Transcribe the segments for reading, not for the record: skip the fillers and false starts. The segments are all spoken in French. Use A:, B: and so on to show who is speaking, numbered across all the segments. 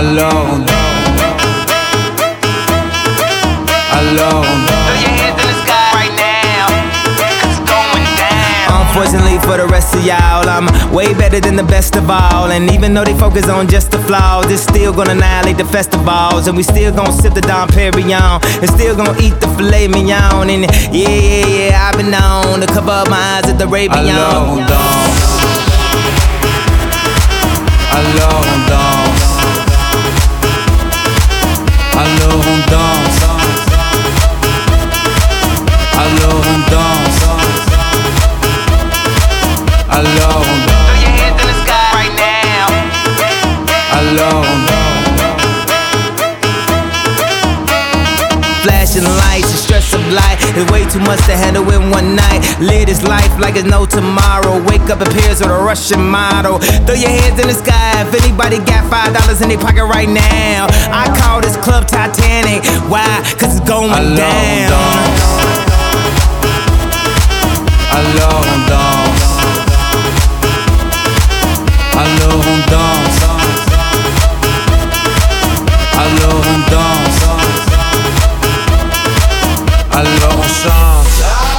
A: Alors on danse. Alors on danse.
B: Throw your hands in the sky right now, 'cause it's going down.
C: Unfortunately for the rest of y'all, I'm way better than the best of all. And even though they focus on just the flaws, it's still gonna annihilate the festivals. And we still gonna sip the Dom Perignon, and still gonna eat the filet mignon. And yeah, I've been known to cover up my eyes at the Arabian.
A: Alors on danse. Alors on danse. Alors on danse. Alors on danse. Alors on danse.
B: Throw your hands in the sky right now.
A: Alors on danse.
C: Flashing lights and stress of light. It's way too much to handle in one night. Live this life like it's no tomorrow. Wake up in Paris with a Russian model. Throw your hands in the sky if anybody got $5 in their pocket right now. I call this club Titanic. Why? 'Cause it's going down.
A: Alors on danse. Alors on danse. Alors on danse. Alors on chante.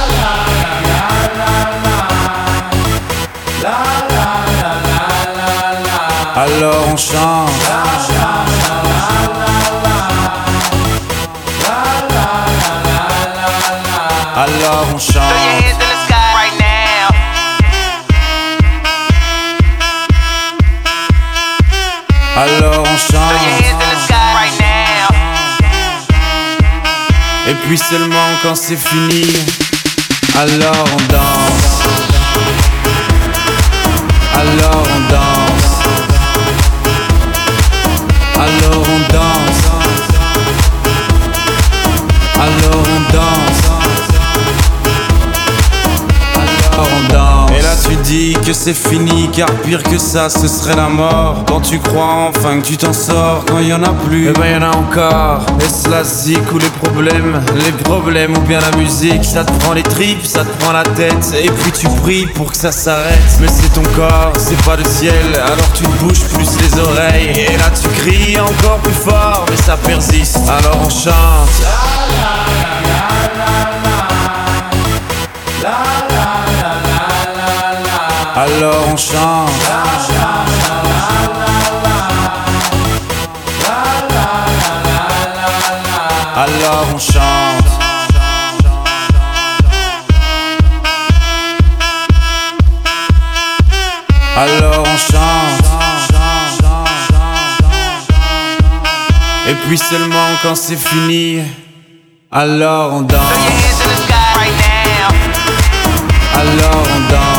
A: Alors on chante. Alors on
B: Throw your
A: chante.
B: hands in the sky right now.
A: Alors on
B: Throw your
A: chante.
B: hands in the sky right now.
A: Et puis seulement quand c'est fini, alors on danse. Alors on danse. Alors on danse. Alors on danse. Alors on danse. Et là tu dis que c'est fini, car pire que ça ce serait la mort. Quand tu crois enfin que tu t'en sors, quand y en a plus, eh ben y en a encore. Est-ce la zik ou les problèmes ou bien la musique? Ça te prend les tripes, ça te prend la tête, et puis tu pries pour que ça s'arrête. Mais c'est ton corps, c'est pas le ciel, alors tu te bouges plus les oreilles. Et là tu cries encore plus fort, mais ça persiste, alors on chante. Alors on chante. Alors on chante. Alors on chante. Et puis seulement quand c'est fini, alors on danse.
B: Throw your hands in the sky right now.
A: Alors on danse.